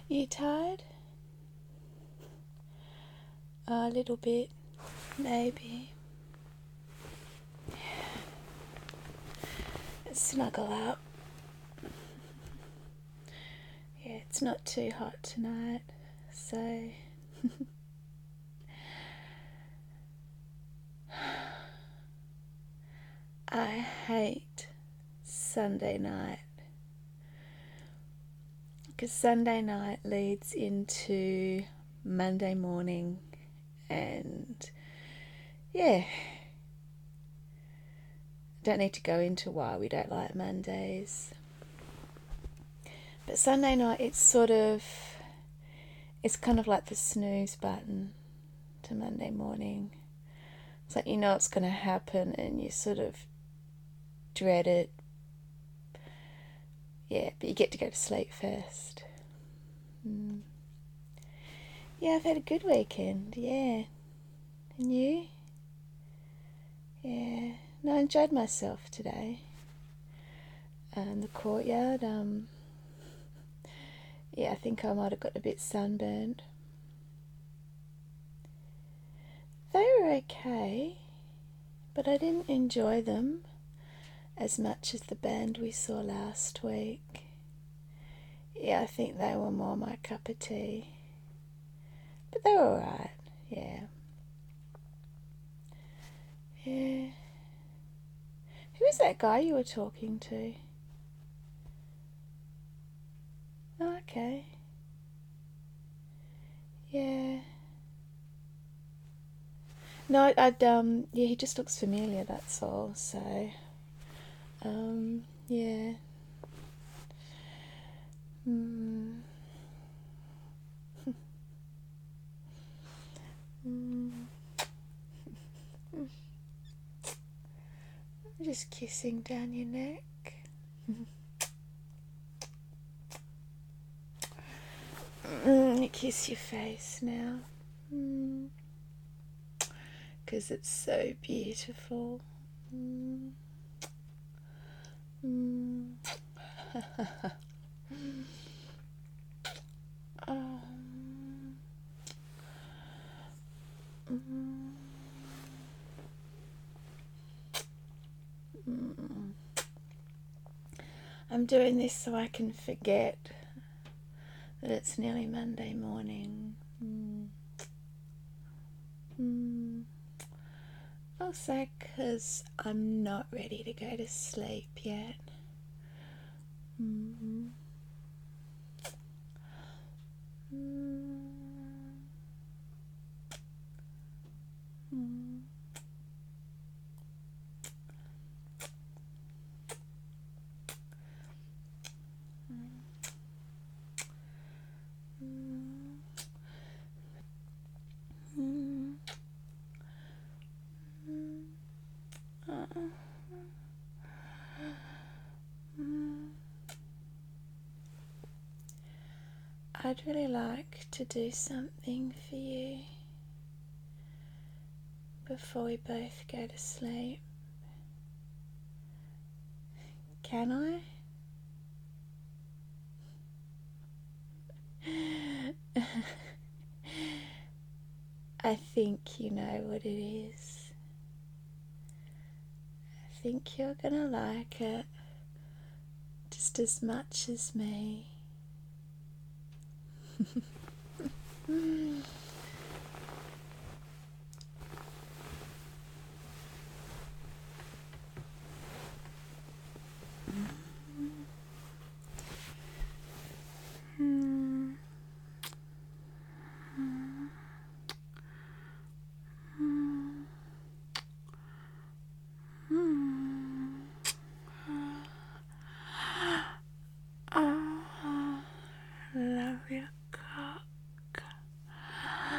You tired? A little bit, maybe. Snuggle up. Yeah, it's not too hot tonight, so I hate Sunday night because Sunday night leads into Monday morning, and yeah, don't need to go into why we don't like Mondays. But Sunday night, it's kind of like the snooze button to Monday morning. It's like you know it's going to happen and you sort of dread it. Yeah, but you get to go to sleep first. Yeah, I've had a good weekend, yeah. And you? Yeah. No, I enjoyed myself today. The courtyard, yeah, I think I might have got a bit sunburned. They were okay, but I didn't enjoy them as much as the band we saw last week. Yeah, I think they were more my cup of tea. But they were alright, yeah. Yeah. Who was that guy you were talking to? Oh, okay. Yeah. No, yeah, he just looks familiar, that's all, so, yeah. Mm. Mm. Just kissing down your neck. Kiss your face now. 'Cause it's so beautiful. Mm. Oh. I'm doing this so I can forget that it's nearly Monday morning. Also, because I'm not ready to go to sleep yet. I'd really like to do something for you before we both go to sleep. Can I? I think you know what it is. I think you're gonna like it just as much as me. Love your cock.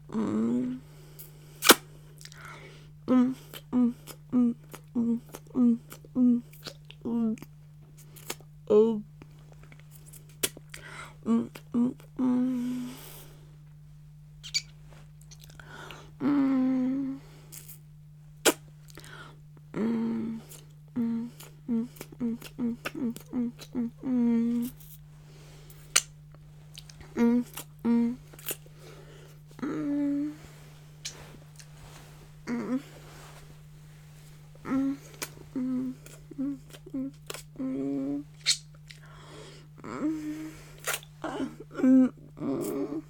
Mm. Mm, mm, mm, mm, mm, mm, mm. Oh. Mm, mm, mm. Mm. Mm. Mm, mm, mm, mm, mm, mm, mm, mm, mm, mm, mm, mm, mm, mm, mm, mm, mm.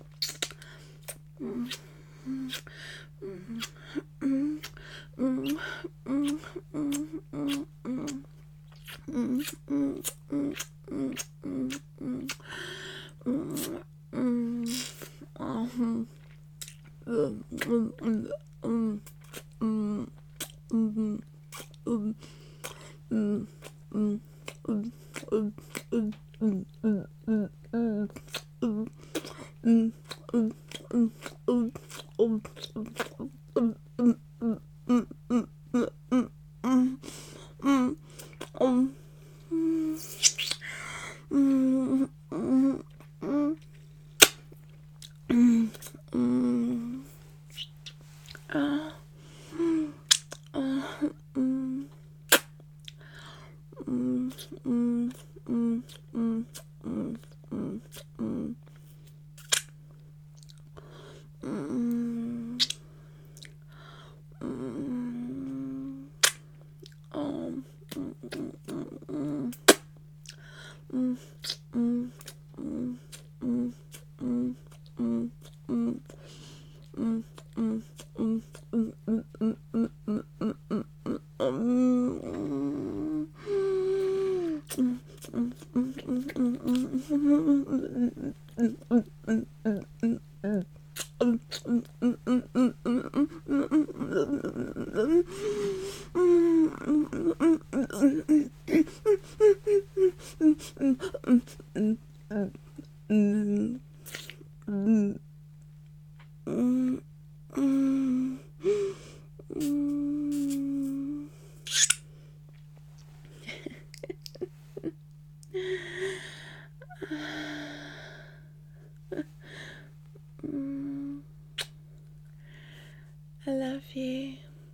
I love you.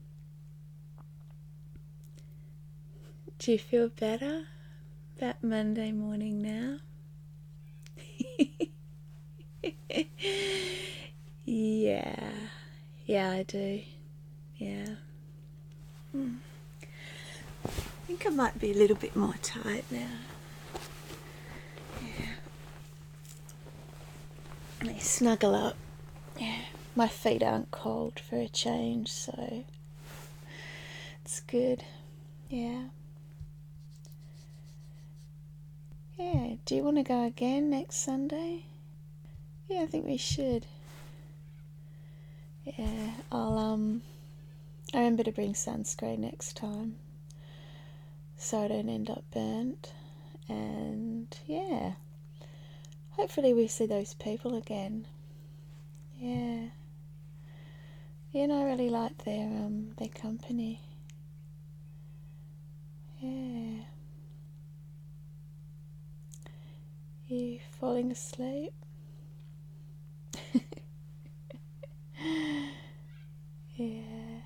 Do you feel better about Monday morning now? Yeah, I do. Yeah. I think I might be a little bit more tight now. Yeah. Let me snuggle up. Yeah. My feet aren't cold for a change, so it's good. Yeah. Yeah. Do you want to go again next Sunday? Yeah, I think we should. Yeah, I remember to bring sunscreen next time so I don't end up burnt. And yeah, hopefully we see those people again. Yeah. Yeah, and I really like their company. Yeah. You falling asleep? Yeah.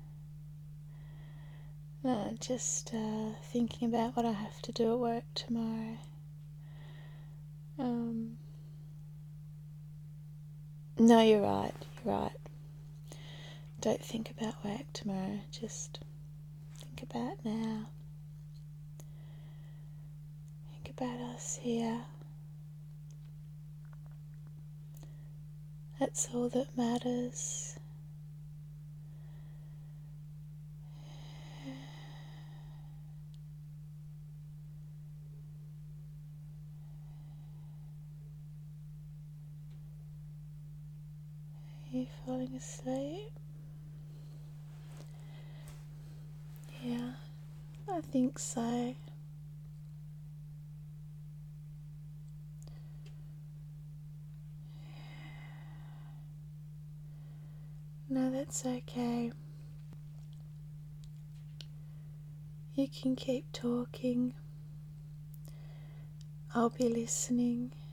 No, just thinking about what I have to do at work tomorrow. No, you're right. You're right. Don't think about work tomorrow. Just think about now. Think about us here. That's all that matters. Are you falling asleep? Yeah, I think so. No, that's okay. You can keep talking. I'll be listening.